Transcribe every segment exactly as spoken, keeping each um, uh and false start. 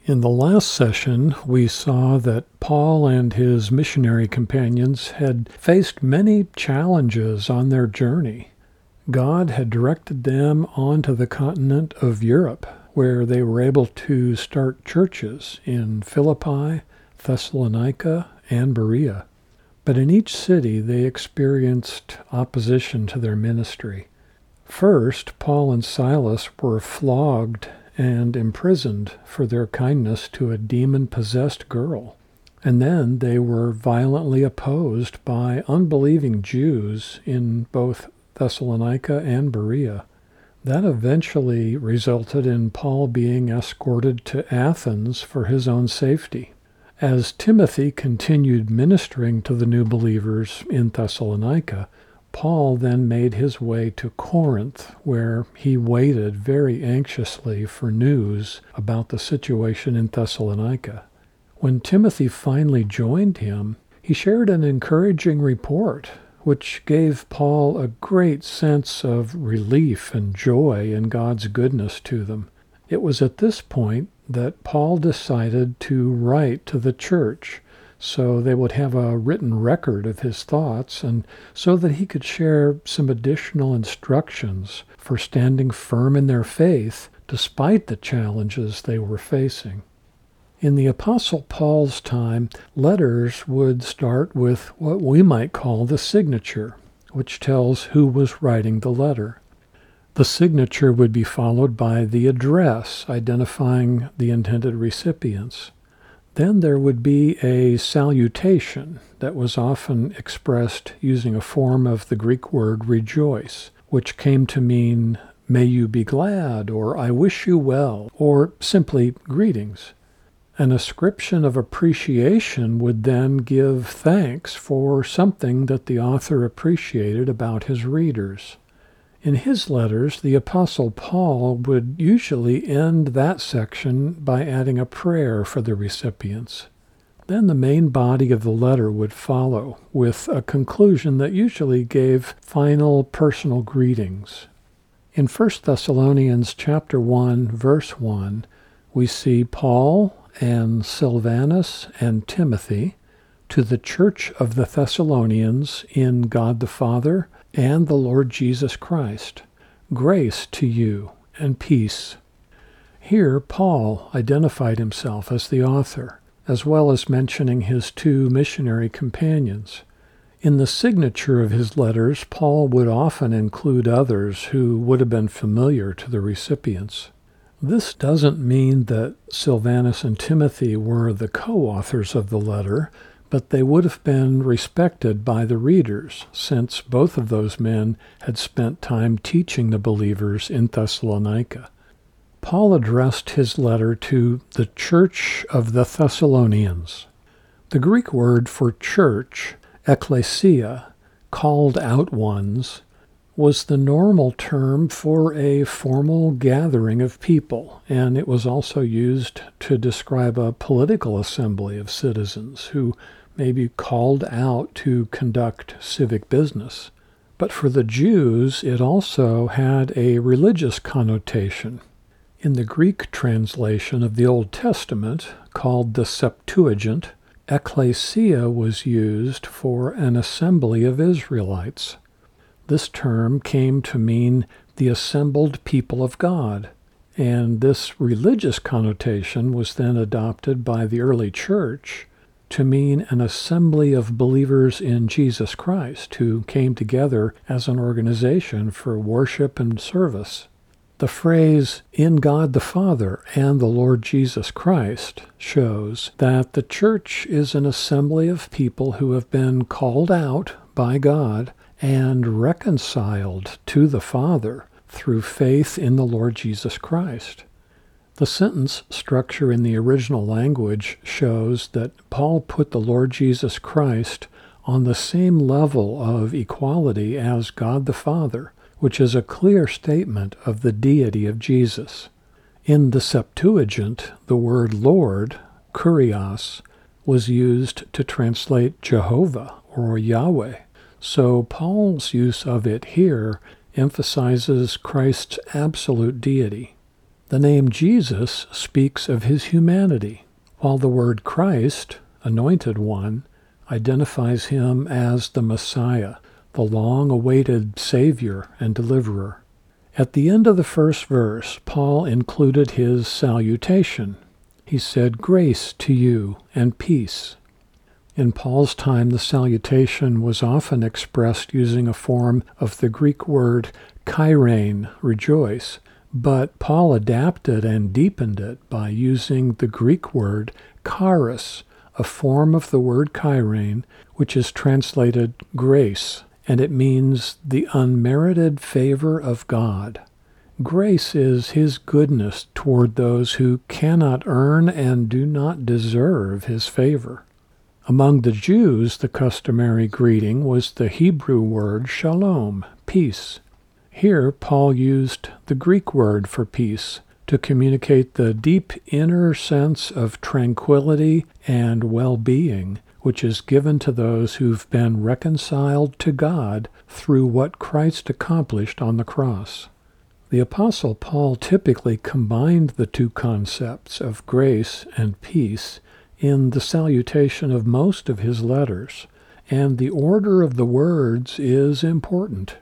In the last session, we saw that Paul and his missionary companions had faced many challenges on their journey. God had directed them onto the continent of Europe, where they were able to start churches in Philippi, Thessalonica, and Berea. But in each city, they experienced opposition to their ministry. First, Paul and Silas were flogged and imprisoned for their kindness to a demon-possessed girl. And then they were violently opposed by unbelieving Jews in both Thessalonica and Berea. That eventually resulted in Paul being escorted to Athens for his own safety. As Timothy continued ministering to the new believers in Thessalonica, Paul then made his way to Corinth, where he waited very anxiously for news about the situation in Thessalonica. When Timothy finally joined him, he shared an encouraging report, which gave Paul a great sense of relief and joy in God's goodness to them. It was at this point that Paul decided to write to the church, so they would have a written record of his thoughts, and so that he could share some additional instructions for standing firm in their faith despite the challenges they were facing. In the Apostle Paul's time, letters would start with what we might call the signature, which tells who was writing the letter. The signature would be followed by the address, identifying the intended recipients. Then there would be a salutation that was often expressed using a form of the Greek word rejoice, which came to mean, may you be glad, or I wish you well, or simply greetings. An ascription of appreciation would then give thanks for something that the author appreciated about his readers. In his letters, the Apostle Paul would usually end that section by adding a prayer for the recipients. Then the main body of the letter would follow, with a conclusion that usually gave final personal greetings. In First Thessalonians chapter one, verse one, we see Paul and Silvanus and Timothy to the church of the Thessalonians in God the Father and the Lord Jesus Christ. Grace to you and peace. Here, Paul identified himself as the author, as well as mentioning his two missionary companions. In the signature of his letters, Paul would often include others who would have been familiar to the recipients. This doesn't mean that Silvanus and Timothy were the co-authors of the letter, but they would have been respected by the readers, since both of those men had spent time teaching the believers in Thessalonica. Paul addressed his letter to the church of the Thessalonians. The Greek word for church, ekklesia, called out ones, was the normal term for a formal gathering of people, and it was also used to describe a political assembly of citizens who may be called out to conduct civic business. But for the Jews, it also had a religious connotation. In the Greek translation of the Old Testament, called the Septuagint, ekklesia was used for an assembly of Israelites. This term came to mean the assembled people of God, and this religious connotation was then adopted by the early church to mean an assembly of believers in Jesus Christ who came together as an organization for worship and service. The phrase, in God the Father and the Lord Jesus Christ, shows that the church is an assembly of people who have been called out by God and reconciled to the Father through faith in the Lord Jesus Christ. The sentence structure in the original language shows that Paul put the Lord Jesus Christ on the same level of equality as God the Father, which is a clear statement of the deity of Jesus. In the Septuagint, the word Lord, kurios, was used to translate Jehovah or Yahweh. So Paul's use of it here emphasizes Christ's absolute deity. The name Jesus speaks of his humanity, while the word Christ, Anointed One, identifies him as the Messiah, the long-awaited Savior and Deliverer. At the end of the first verse, Paul included his salutation. He said, "Grace to you and peace." In Paul's time, the salutation was often expressed using a form of the Greek word kairein, rejoice, but Paul adapted and deepened it by using the Greek word charis, a form of the word kairein, which is translated grace, and it means the unmerited favor of God. Grace is his goodness toward those who cannot earn and do not deserve his favor. Among the Jews, the customary greeting was the Hebrew word shalom, peace. Here, Paul used the Greek word for peace to communicate the deep inner sense of tranquility and well-being, which is given to those who've been reconciled to God through what Christ accomplished on the cross. The Apostle Paul typically combined the two concepts of grace and peace in the salutation of most of his letters, and the order of the words is important.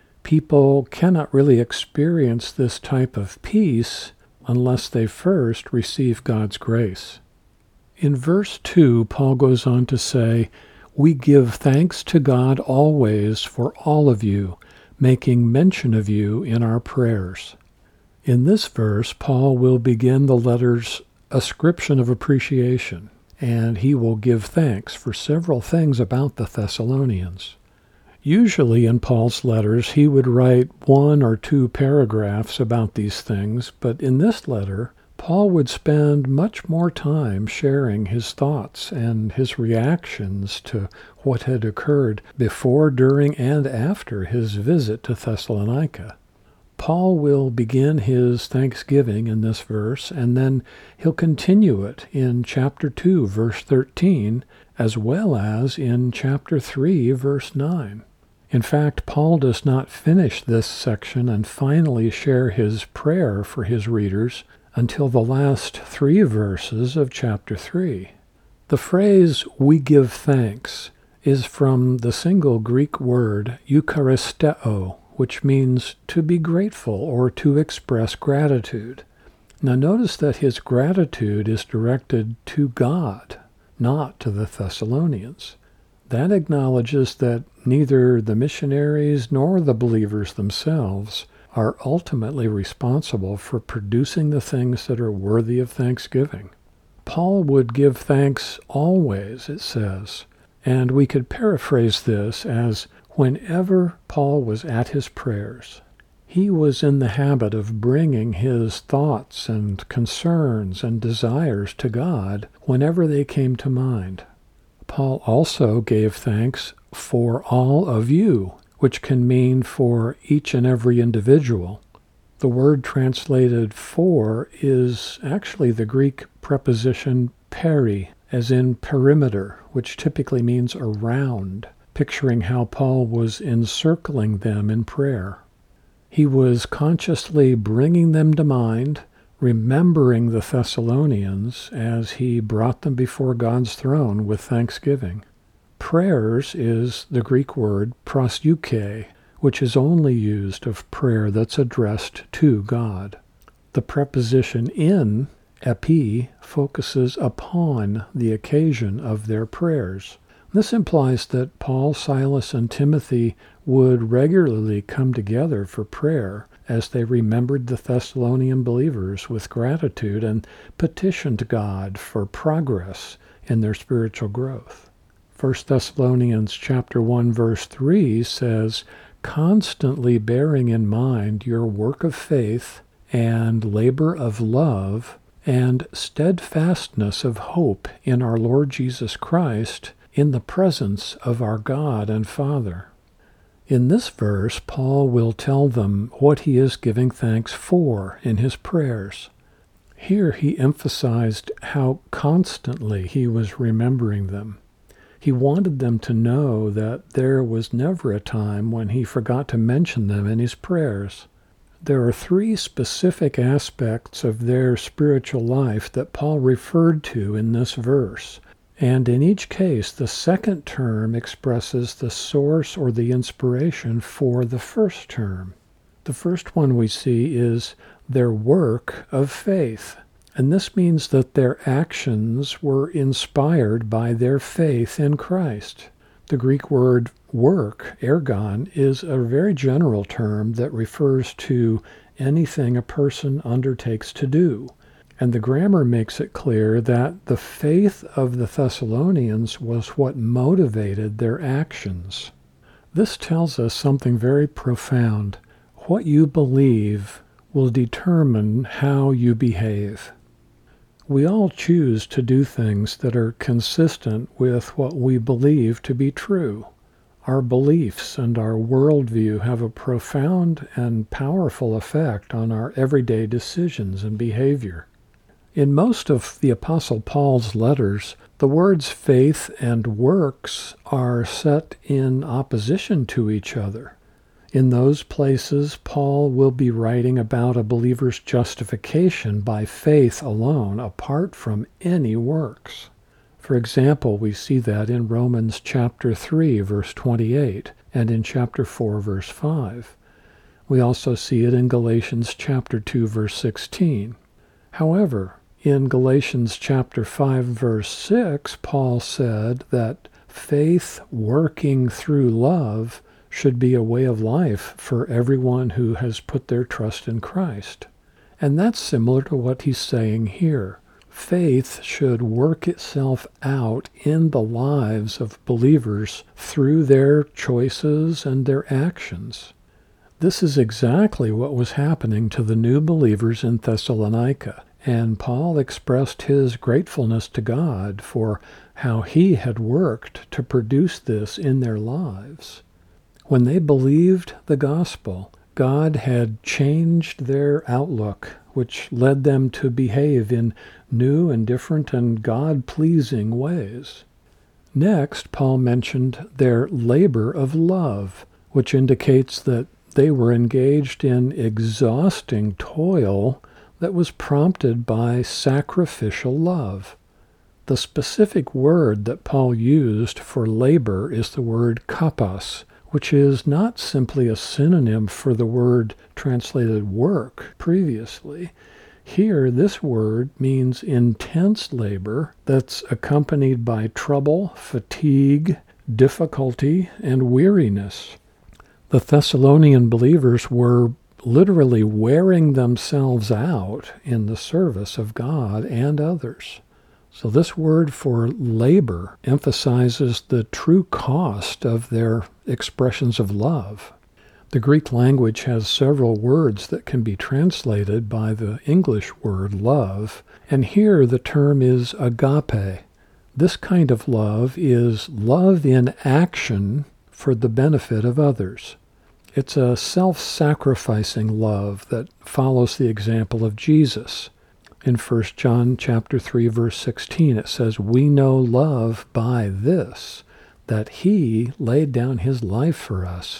People cannot really experience this type of peace unless they first receive God's grace. In verse two, Paul goes on to say, "We give thanks to God always for all of you, making mention of you in our prayers." In this verse, Paul will begin the letter's ascription of appreciation, and he will give thanks for several things about the Thessalonians. Usually in Paul's letters, he would write one or two paragraphs about these things, but in this letter, Paul would spend much more time sharing his thoughts and his reactions to what had occurred before, during, and after his visit to Thessalonica. Paul will begin his thanksgiving in this verse, and then he'll continue it in chapter two, verse thirteen, as well as in chapter three, verse nine. In fact, Paul does not finish this section and finally share his prayer for his readers until the last three verses of chapter three. The phrase, "we give thanks," is from the single Greek word eucharisteo, which means to be grateful or to express gratitude. Now notice that his gratitude is directed to God, not to the Thessalonians. That acknowledges that neither the missionaries nor the believers themselves are ultimately responsible for producing the things that are worthy of thanksgiving. Paul would give thanks always, it says, and we could paraphrase this as whenever Paul was at his prayers, he was in the habit of bringing his thoughts and concerns and desires to God whenever they came to mind. Paul also gave thanks for all of you, which can mean for each and every individual. The word translated for is actually the Greek preposition peri, as in perimeter, which typically means around, picturing how Paul was encircling them in prayer. He was consciously bringing them to mind, remembering the Thessalonians as he brought them before God's throne with thanksgiving. Prayers is the Greek word proseuche, which is only used of prayer that's addressed to God. The preposition in, epi, focuses upon the occasion of their prayers. This implies that Paul, Silas, and Timothy would regularly come together for prayer as they remembered the Thessalonian believers with gratitude and petitioned God for progress in their spiritual growth. First Thessalonians chapter one, verse three says, "Constantly bearing in mind your work of faith and labor of love and steadfastness of hope in our Lord Jesus Christ in the presence of our God and Father." In this verse, Paul will tell them what he is giving thanks for in his prayers. Here he emphasized how constantly he was remembering them. He wanted them to know that there was never a time when he forgot to mention them in his prayers. There are three specific aspects of their spiritual life that Paul referred to in this verse. And in each case, the second term expresses the source or the inspiration for the first term. The first one we see is their work of faith. And this means that their actions were inspired by their faith in Christ. The Greek word work, ergon, is a very general term that refers to anything a person undertakes to do. And the grammar makes it clear that the faith of the Thessalonians was what motivated their actions. This tells us something very profound. What you believe will determine how you behave. We all choose to do things that are consistent with what we believe to be true. Our beliefs and our worldview have a profound and powerful effect on our everyday decisions and behavior. In most of the Apostle Paul's letters, the words faith and works are set in opposition to each other. In those places, Paul will be writing about a believer's justification by faith alone, apart from any works. For example, we see that in Romans chapter three, verse twenty-eight, and in chapter four, verse five. We also see it in Galatians chapter two, verse sixteen. However, in Galatians chapter five, verse six, Paul said that faith working through love should be a way of life for everyone who has put their trust in Christ. And that's similar to what he's saying here. Faith should work itself out in the lives of believers through their choices and their actions. This is exactly what was happening to the new believers in Thessalonica. And Paul expressed his gratefulness to God for how he had worked to produce this in their lives. When they believed the gospel, God had changed their outlook, which led them to behave in new and different and God-pleasing ways. Next, Paul mentioned their labor of love, which indicates that they were engaged in exhausting toil that was prompted by sacrificial love. The specific word that Paul used for labor is the word kapos, which is not simply a synonym for the word translated work previously. Here, this word means intense labor that's accompanied by trouble, fatigue, difficulty, and weariness. The Thessalonian believers were literally wearing themselves out in the service of God and others. So this word for labor emphasizes the true cost of their expressions of love. The Greek language has several words that can be translated by the English word love, and here the term is agape. This kind of love is love in action for the benefit of others. It's a self-sacrificing love that follows the example of Jesus. In First John chapter three, verse sixteen, it says, "We know love by this, that he laid down his life for us,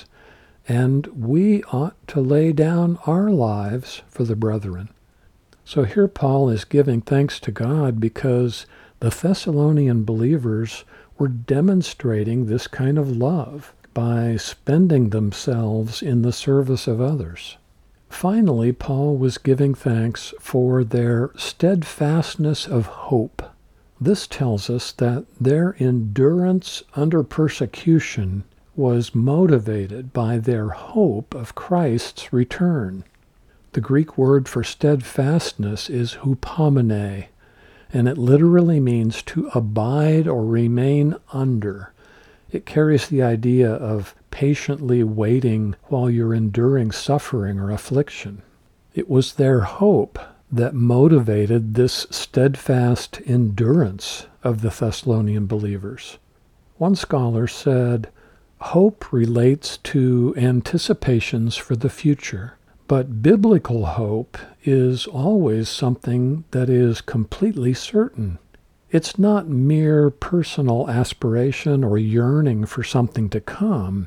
and we ought to lay down our lives for the brethren." So here Paul is giving thanks to God because the Thessalonian believers were demonstrating this kind of love by spending themselves in the service of others. Finally, Paul was giving thanks for their steadfastness of hope. This tells us that their endurance under persecution was motivated by their hope of Christ's return. The Greek word for steadfastness is hupomene, and it literally means to abide or remain under. It carries the idea of patiently waiting while you're enduring suffering or affliction. It was their hope that motivated this steadfast endurance of the Thessalonian believers. One scholar said, "Hope relates to anticipations for the future, but biblical hope is always something that is completely certain. It's not mere personal aspiration or yearning for something to come.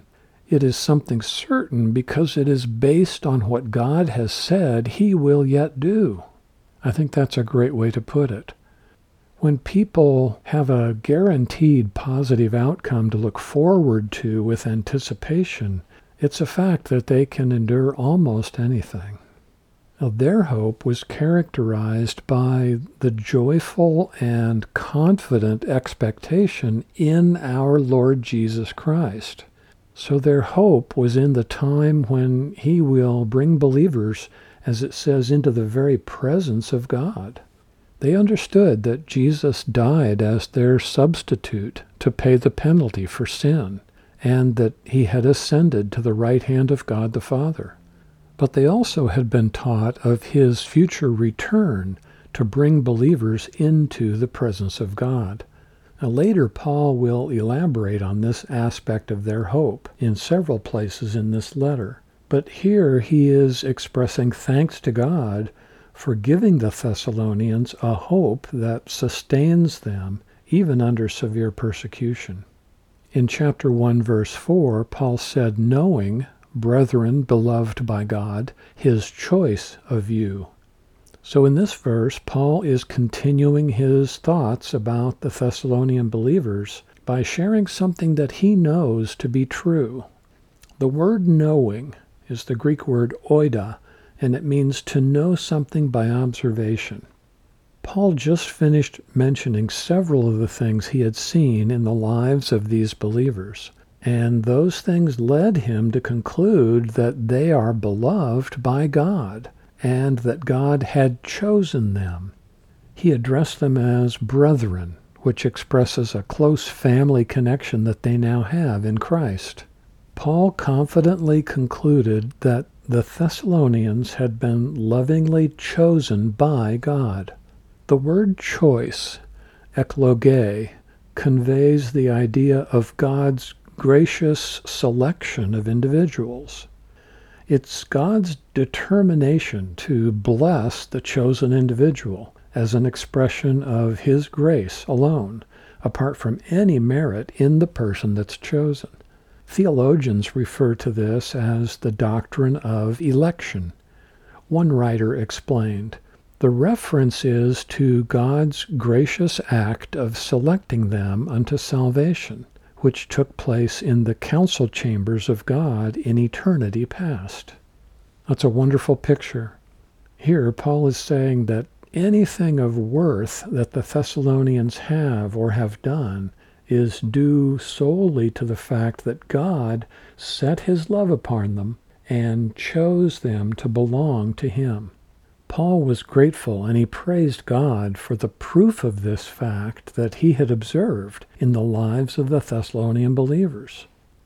It is something certain because it is based on what God has said he will yet do. I think that's a great way to put it. When people have a guaranteed positive outcome to look forward to with anticipation, it's a fact that they can endure almost anything. Now, their hope was characterized by the joyful and confident expectation in our Lord Jesus Christ. So their hope was in the time when he will bring believers, as it says, into the very presence of God. They understood that Jesus died as their substitute to pay the penalty for sin, and that he had ascended to the right hand of God the Father. But they also had been taught of his future return to bring believers into the presence of God. Now, later, Paul will elaborate on this aspect of their hope in several places in this letter. But here he is expressing thanks to God for giving the Thessalonians a hope that sustains them even under severe persecution. In chapter one, verse four, Paul said, knowing, brethren, beloved by God, his choice of you. So in this verse, Paul is continuing his thoughts about the Thessalonian believers by sharing something that he knows to be true. The word knowing is the Greek word oida, and it means to know something by observation. Paul just finished mentioning several of the things he had seen in the lives of these believers, and those things led him to conclude that they are beloved by God, and that God had chosen them. He addressed them as brethren, which expresses a close family connection that they now have in Christ. Paul confidently concluded that the Thessalonians had been lovingly chosen by God. The word choice, ekloge, conveys the idea of God's gracious selection of individuals. It's God's determination to bless the chosen individual as an expression of his grace alone, apart from any merit in the person that's chosen. Theologians refer to this as the doctrine of election. One writer explained, the reference is to God's gracious act of selecting them unto salvation, which took place in the council chambers of God in eternity past. That's a wonderful picture. Here, Paul is saying that anything of worth that the Thessalonians have or have done is due solely to the fact that God set his love upon them and chose them to belong to him. Paul was grateful, and he praised God for the proof of this fact that he had observed in the lives of the Thessalonian believers.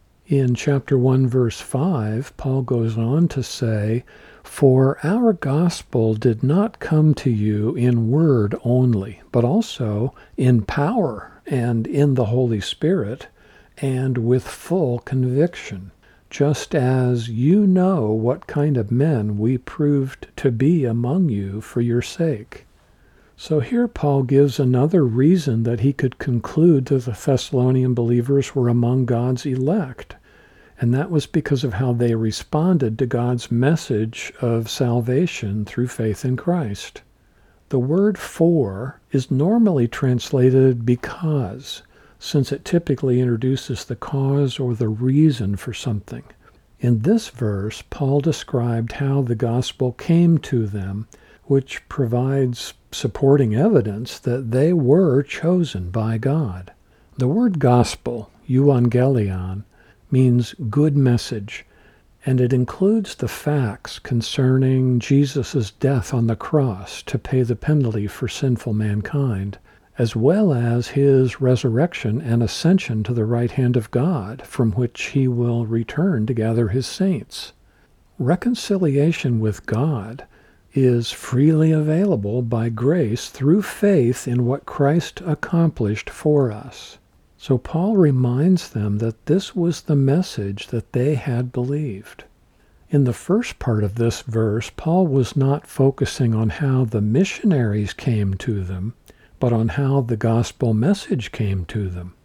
In chapter one, verse five, Paul goes on to say, for our gospel did not come to you in word only, but also in power and in the Holy Spirit, and with full conviction, just as you know what kind of men we proved to be among you for your sake. So here Paul gives another reason that he could conclude that the Thessalonian believers were among God's elect, and that was because of how they responded to God's message of salvation through faith in Christ. The word for is normally translated because, since it typically introduces the cause or the reason for something. In this verse, Paul described how the gospel came to them, which provides supporting evidence that they were chosen by God. The word gospel, euangelion, means good message, and it includes the facts concerning Jesus' death on the cross to pay the penalty for sinful mankind, as well as his resurrection and ascension to the right hand of God, from which he will return to gather his saints. Reconciliation with God is freely available by grace through faith in what Christ accomplished for us. So Paul reminds them that this was the message that they had believed. In the first part of this verse, Paul was not focusing on how the missionaries came to them, but on how the gospel message came to them.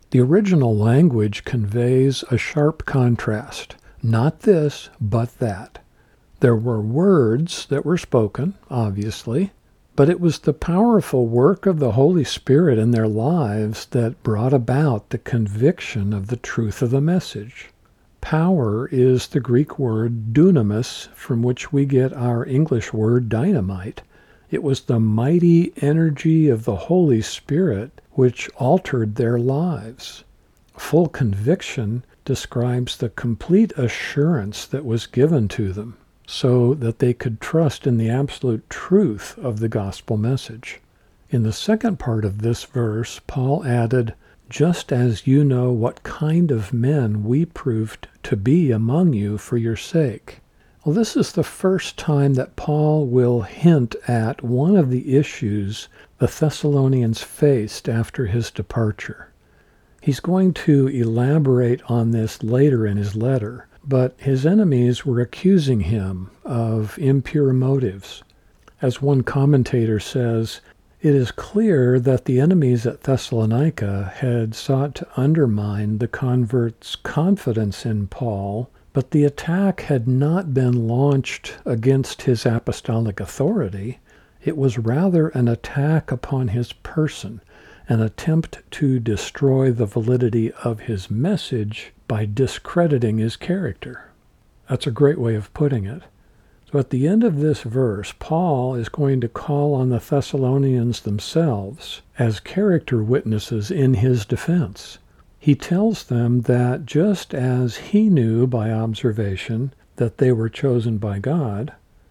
The original language conveys a sharp contrast. Not this, but that. There were words that were spoken, obviously, but it was the powerful work of the Holy Spirit in their lives that brought about the conviction of the truth of the message. Power is the Greek word dunamis, from which we get our English word dynamite. It was the mighty energy of the Holy Spirit which altered their lives. Full conviction describes the complete assurance that was given to them, so that they could trust in the absolute truth of the gospel message. In the second part of this verse, Paul added, "Just as you know what kind of men we proved to be among you for your sake." Well, this is the first time that Paul will hint at one of the issues the Thessalonians faced after his departure. He's going to elaborate on this later in his letter, but his enemies were accusing him of impure motives. As one commentator says, it is clear that the enemies at Thessalonica had sought to undermine the converts' confidence in Paul, but the attack had not been launched against his apostolic authority. It was rather an attack upon his person, an attempt to destroy the validity of his message by discrediting his character. That's a great way of putting it. So at the end of this verse, Paul is going to call on the Thessalonians themselves as character witnesses in his defense. He tells them that just as he knew by observation that they were chosen by God,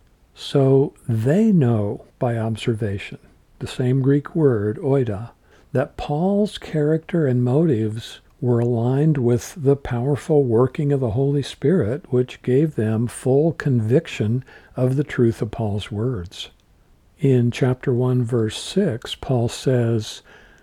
so they know by observation, the same Greek word, oida, that Paul's character and motives were aligned with the powerful working of the Holy Spirit, which gave them full conviction of the truth of Paul's words. In chapter one, verse six, Paul says,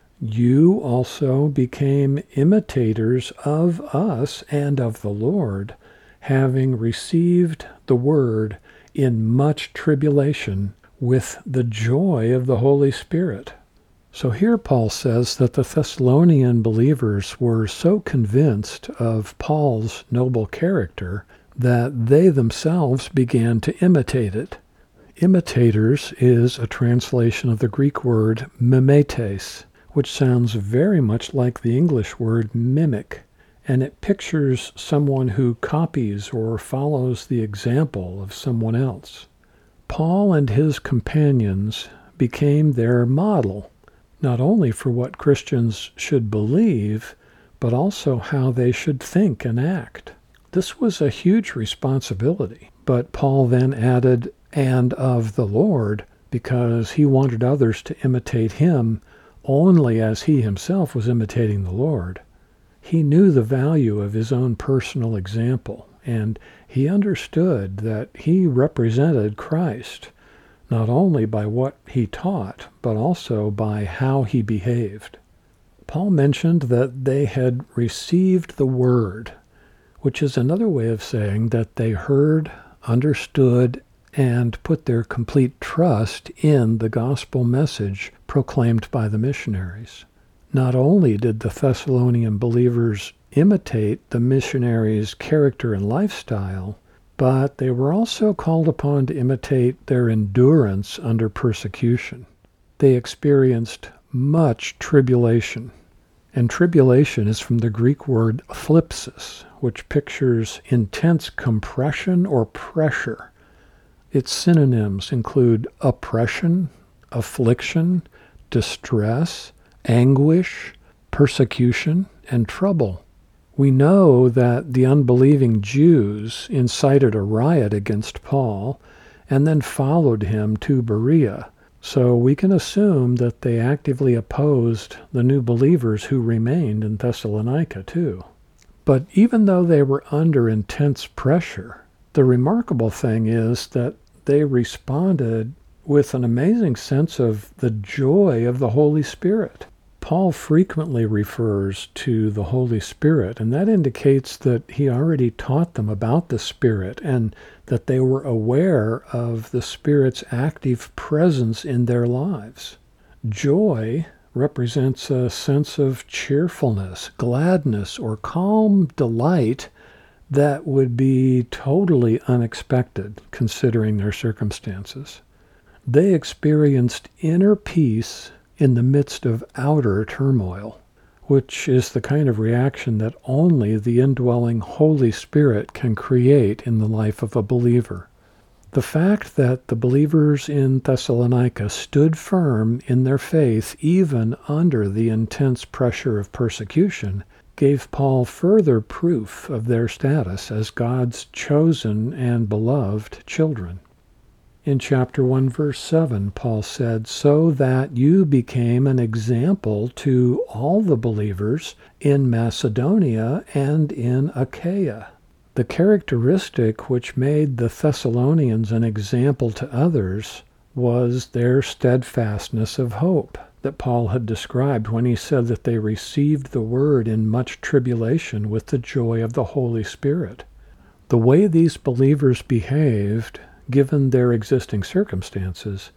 "You also became imitators of us and of the Lord, having received the word in much tribulation with the joy of the Holy Spirit." So here Paul says that the Thessalonian believers were so convinced of Paul's noble character that they themselves began to imitate it. Imitators is a translation of the Greek word mimetes, which sounds very much like the English word mimic, and it pictures someone who copies or follows the example of someone else. Paul and his companions became their model, not only for what Christians should believe, but also how they should think and act. This was a huge responsibility, but Paul then added, "and of the Lord," because he wanted others to imitate him only as he himself was imitating the Lord. He knew the value of his own personal example, and he understood that he represented Christ, not only by what he taught, but also by how he behaved. Paul mentioned that they had received the word, which is another way of saying that they heard, understood, and put their complete trust in the gospel message proclaimed by the missionaries. Not only did the Thessalonian believers imitate the missionaries' character and lifestyle, but they were also called upon to imitate their endurance under persecution. They experienced much tribulation, and tribulation is from the Greek word thlipsis, which pictures intense compression or pressure. Its synonyms include oppression, affliction, distress, anguish, persecution, and trouble. We know that the unbelieving Jews incited a riot against Paul and then followed him to Berea, so we can assume that they actively opposed the new believers who remained in Thessalonica too. But even though they were under intense pressure, the remarkable thing is that they responded with an amazing sense of the joy of the Holy Spirit. Paul frequently refers to the Holy Spirit, and that indicates that he already taught them about the Spirit and that they were aware of the Spirit's active presence in their lives. Joy represents a sense of cheerfulness, gladness, or calm delight that would be totally unexpected considering their circumstances. They experienced inner peace in the midst of outer turmoil, which is the kind of reaction that only the indwelling Holy Spirit can create in the life of a believer. The fact that the believers in Thessalonica stood firm in their faith even under the intense pressure of persecution gave Paul further proof of their status as God's chosen and beloved children. In chapter one, verse seven, Paul said, "So that you became an example to all the believers in Macedonia and in Achaia." The characteristic which made the Thessalonians an example to others was their steadfastness of hope that Paul had described when he said that they received the word in much tribulation with the joy of the Holy Spirit. The way these believers behaved, given their existing circumstances,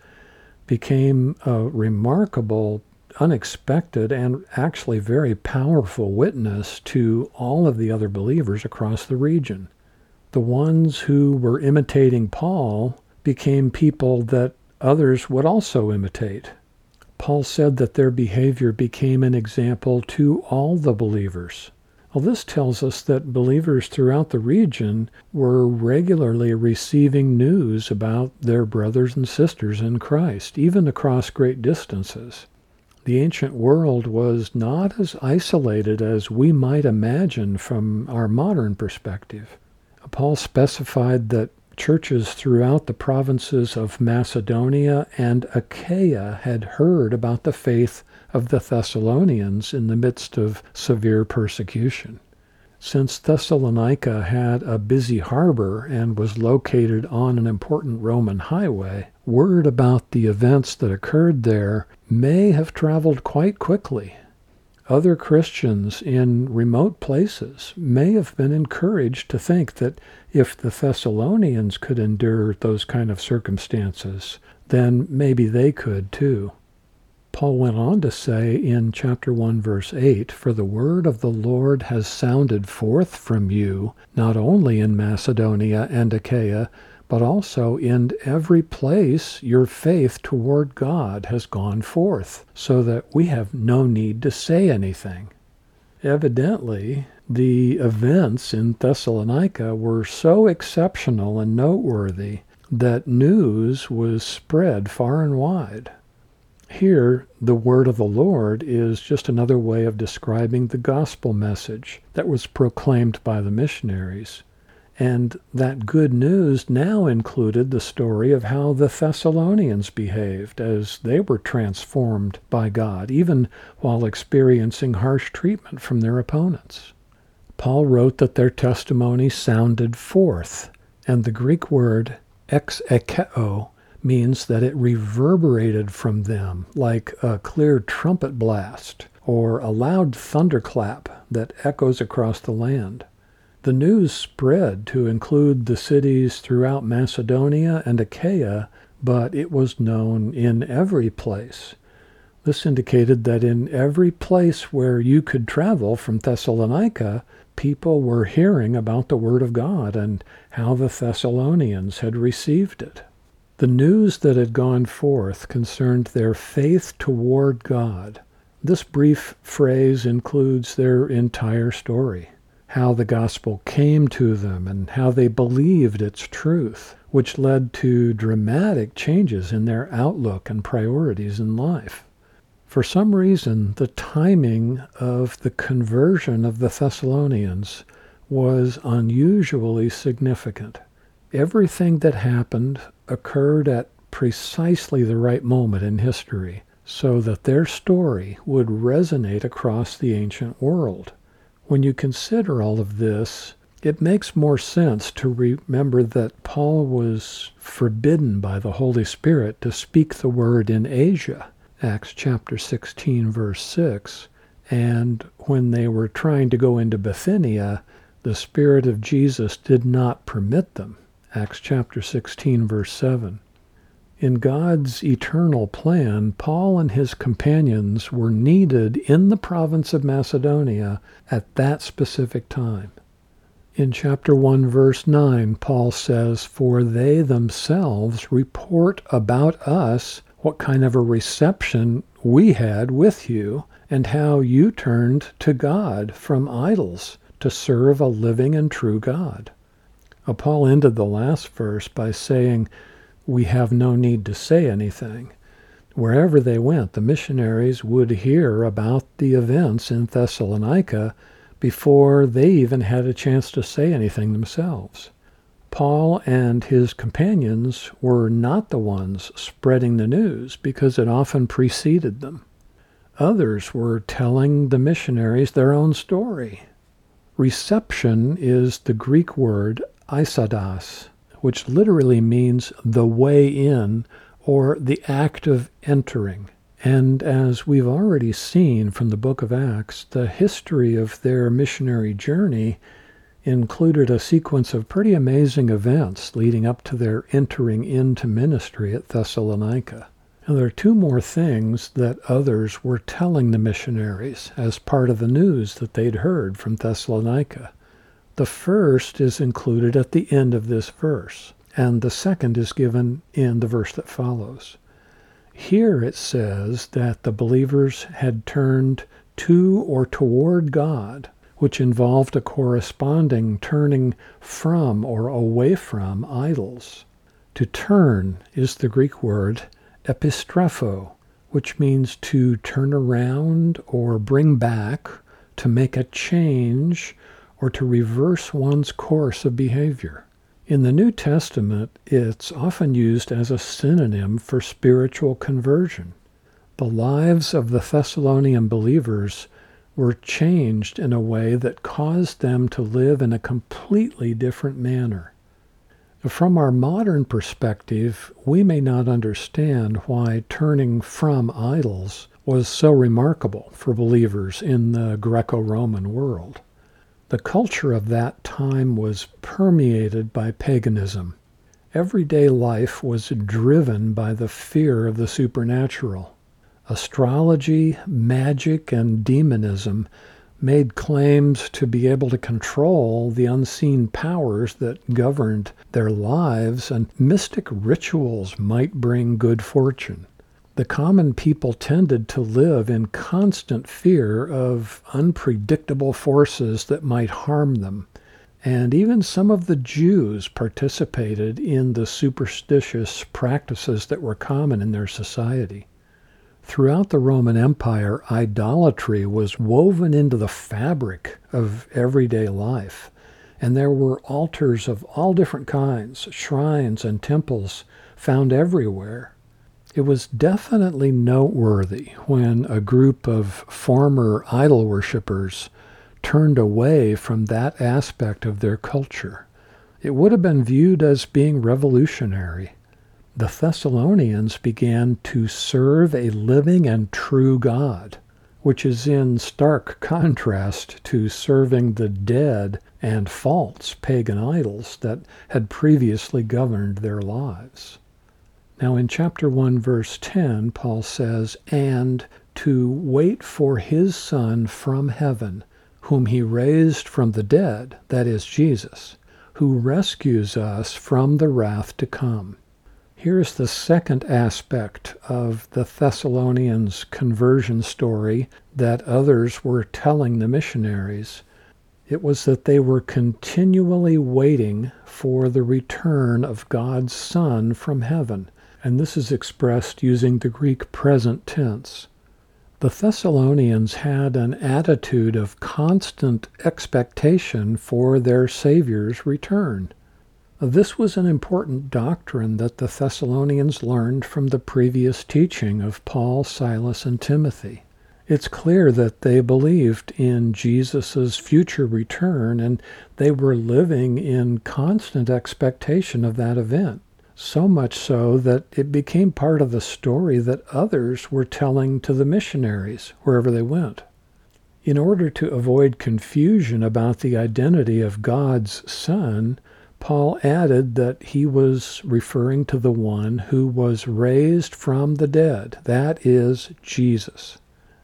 became a remarkable, unexpected, and actually very powerful witness to all of the other believers across the region. The ones who were imitating Paul became people that others would also imitate. Paul said that their behavior became an example to all the believers. Well, this tells us that believers throughout the region were regularly receiving news about their brothers and sisters in Christ, even across great distances. The ancient world was not as isolated as we might imagine from our modern perspective. Paul specified that churches throughout the provinces of Macedonia and Achaia had heard about the faith of the Thessalonians in the midst of severe persecution. Since Thessalonica had a busy harbor and was located on an important Roman highway, word about the events that occurred there may have traveled quite quickly. Other Christians in remote places may have been encouraged to think that if the Thessalonians could endure those kind of circumstances, then maybe they could too. Paul went on to say in chapter one, verse eight, "For the word of the Lord has sounded forth from you, not only in Macedonia and Achaia, but also in every place your faith toward God has gone forth, so that we have no need to say anything." Evidently, the events in Thessalonica were so exceptional and noteworthy that news was spread far and wide. Here, the word of the Lord is just another way of describing the gospel message that was proclaimed by the missionaries. And that good news now included the story of how the Thessalonians behaved as they were transformed by God, even while experiencing harsh treatment from their opponents. Paul wrote that their testimony sounded forth, and the Greek word exekeo means that it reverberated from them like a clear trumpet blast or a loud thunderclap that echoes across the land. The news spread to include the cities throughout Macedonia and Achaia, but it was known in every place. This indicated that in every place where you could travel from Thessalonica, people were hearing about the Word of God and how the Thessalonians had received it. The news that had gone forth concerned their faith toward God. This brief phrase includes their entire story, how the gospel came to them and how they believed its truth, which led to dramatic changes in their outlook and priorities in life. For some reason, the timing of the conversion of the Thessalonians was unusually significant. Everything that happened occurred at precisely the right moment in history, so that their story would resonate across the ancient world. When you consider all of this, it makes more sense to remember that Paul was forbidden by the Holy Spirit to speak the word in Asia, Acts chapter sixteen, verse six, and when they were trying to go into Bithynia, the Spirit of Jesus did not permit them, Acts chapter sixteen, verse seven. In God's eternal plan, Paul and his companions were needed in the province of Macedonia at that specific time. In chapter one, verse nine, Paul says, "For they themselves report about us what kind of a reception we had with you, and how you turned to God from idols to serve a living and true God." Uh, Paul ended the last verse by saying, "We have no need to say anything." Wherever they went, the missionaries would hear about the events in Thessalonica before they even had a chance to say anything themselves. Paul and his companions were not the ones spreading the news because it often preceded them. Others were telling the missionaries their own story. Reception is the Greek word eisodos, which literally means the way in or the act of entering. And as we've already seen from the book of Acts, the history of their missionary journey included a sequence of pretty amazing events leading up to their entering into ministry at Thessalonica. And there are two more things that others were telling the missionaries as part of the news that they'd heard from Thessalonica. The first is included at the end of this verse, and the second is given in the verse that follows. Here it says that the believers had turned to or toward God, which involved a corresponding turning from or away from idols. To turn is the Greek word epistrepho, which means to turn around or bring back, to make a change, or to reverse one's course of behavior. In the New Testament, it's often used as a synonym for spiritual conversion. The lives of the Thessalonian believers were changed in a way that caused them to live in a completely different manner. From our modern perspective, we may not understand why turning from idols was so remarkable for believers in the Greco-Roman world. The culture of that time was permeated by paganism. Everyday life was driven by the fear of the supernatural. Astrology, magic, and demonism made claims to be able to control the unseen powers that governed their lives, and mystic rituals might bring good fortune. The common people tended to live in constant fear of unpredictable forces that might harm them, and even some of the Jews participated in the superstitious practices that were common in their society. Throughout the Roman Empire, idolatry was woven into the fabric of everyday life, and there were altars of all different kinds, shrines and temples found everywhere. It was definitely noteworthy when a group of former idol worshippers turned away from that aspect of their culture. It would have been viewed as being revolutionary. The Thessalonians began to serve a living and true God, which is in stark contrast to serving the dead and false pagan idols that had previously governed their lives. Now in chapter one, verse ten, Paul says, "And to wait for his Son from heaven, whom he raised from the dead," that is Jesus, "who rescues us from the wrath to come." Here's the second aspect of the Thessalonians' conversion story that others were telling the missionaries. It was that they were continually waiting for the return of God's Son from heaven. And this is expressed using the Greek present tense. The Thessalonians had an attitude of constant expectation for their Savior's return. This was an important doctrine that the Thessalonians learned from the previous teaching of Paul, Silas, and Timothy. It's clear that they believed in Jesus' future return, and they were living in constant expectation of that event. So much so that it became part of the story that others were telling to the missionaries wherever they went. In order to avoid confusion about the identity of God's Son, Paul added that he was referring to the one who was raised from the dead. That is Jesus.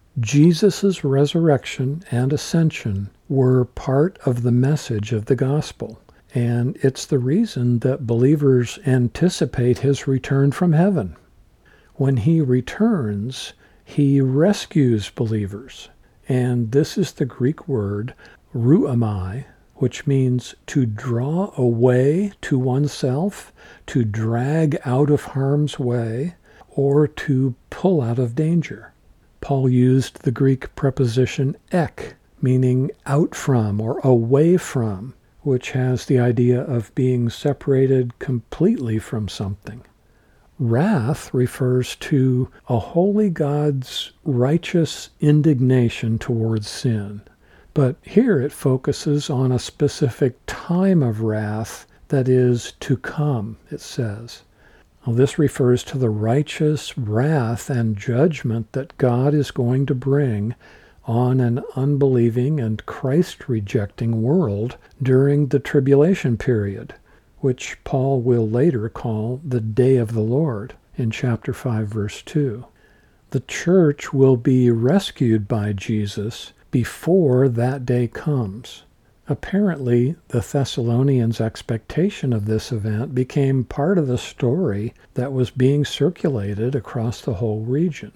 Jesus' resurrection and ascension were part of the message of the gospel, and it's the reason that believers anticipate his return from heaven. When he returns, he rescues believers, and this is the Greek word ruamai, which means to draw away to oneself, to drag out of harm's way, or to pull out of danger. Paul used the Greek preposition ek, meaning out from or away from, which has the idea of being separated completely from something. Wrath refers to a holy God's righteous indignation towards sin. But here it focuses on a specific time of wrath that is to come, it says. Now, this refers to the righteous wrath and judgment that God is going to bring on an unbelieving and Christ-rejecting world during the tribulation period, which Paul will later call the day of the Lord in chapter five, verse two. The church will be rescued by Jesus before that day comes. Apparently, the Thessalonians' expectation of this event became part of the story that was being circulated across the whole region.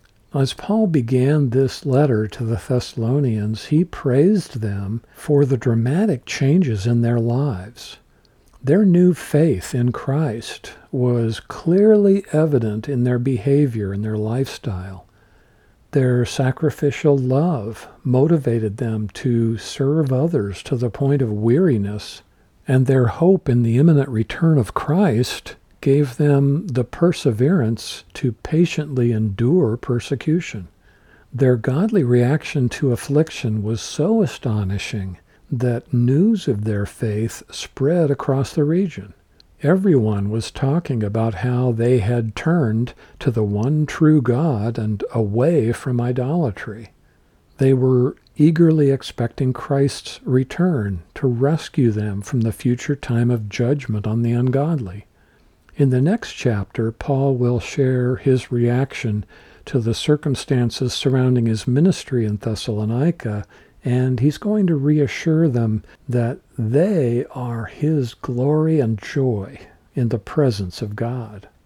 As Paul began this letter to the Thessalonians, he praised them for the dramatic changes in their lives. Their new faith in Christ was clearly evident in their behavior and their lifestyle. Their sacrificial love motivated them to serve others to the point of weariness, and their hope in the imminent return of Christ gave them the perseverance to patiently endure persecution. Their godly reaction to affliction was so astonishing that news of their faith spread across the region. Everyone was talking about how they had turned to the one true God and away from idolatry. They were eagerly expecting Christ's return to rescue them from the future time of judgment on the ungodly. In the next chapter, Paul will share his reaction to the circumstances surrounding his ministry in Thessalonica, and he's going to reassure them that they are his glory and joy in the presence of God.